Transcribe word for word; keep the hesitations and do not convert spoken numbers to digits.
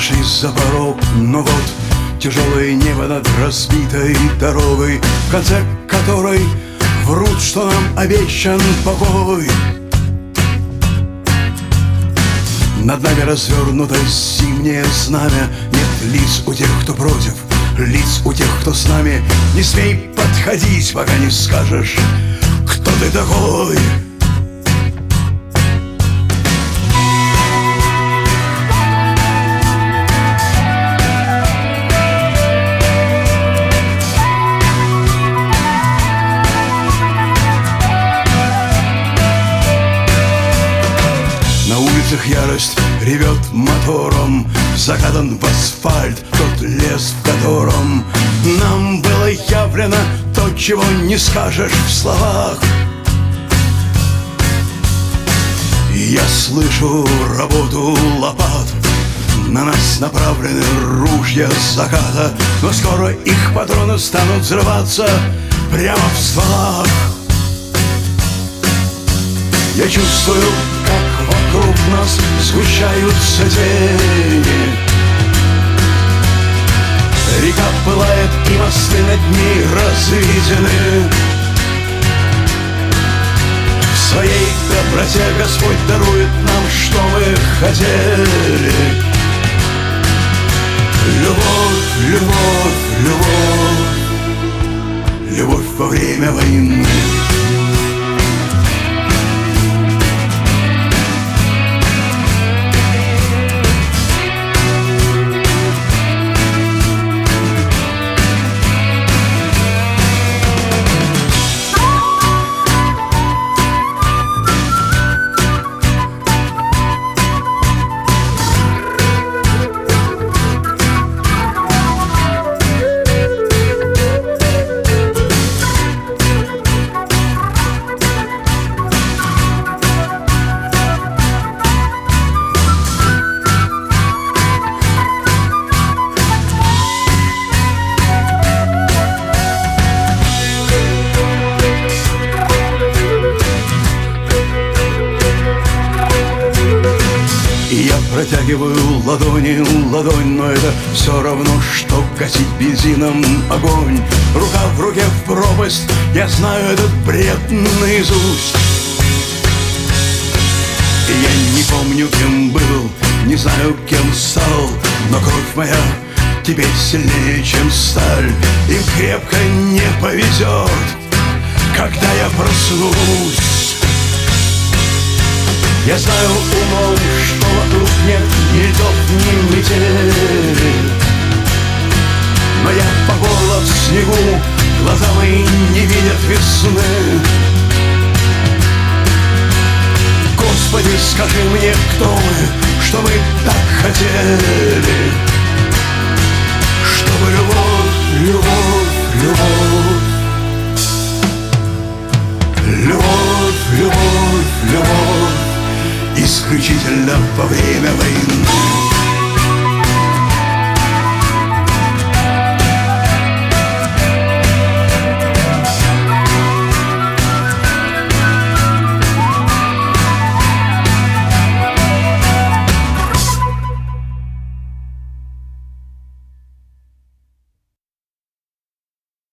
вышли за порог, но вот тяжелое небо над разбитой дорогой, в конце которой врут, что нам обещан покой. Над нами развернуто зимнее знамя. Нет лиц у тех, кто против, лиц у тех, кто с нами. Не смей подходить, пока не скажешь, кто ты такой. На улицах ярость ревет мотором, закатан в асфальт тот лес, в котором нам было явлено то, чего не скажешь в словах. Я слышу работу лопат, на нас направлены ружья заката, но скоро их патроны станут взрываться прямо в стволах. Я чувствую, как вокруг нас сгущаются тени. Река пылает, и мосты над ней разведены. В своей доброте Господь дарует нам, что мы хотели. Любовь, любовь, любовь, любовь во время войны. Я протягиваю ладони, ладонь, но это все равно, что гасить бензином огонь. Рука в руке в пропасть, я знаю этот бред наизусть. Я не помню, кем был, не знаю, кем стал, но кровь моя теперь сильнее, чем сталь. Им крепко не повезет, когда я проснусь. Я знаю умом, что вокруг нет ни льдов, ни метели, но я по горло в снегу, глаза мои не видят весны. Господи, скажи мне, кто мы, что мы так хотели, чтобы любовь, любовь, любовь, любовь, любовь, любовь исключительно во время войны.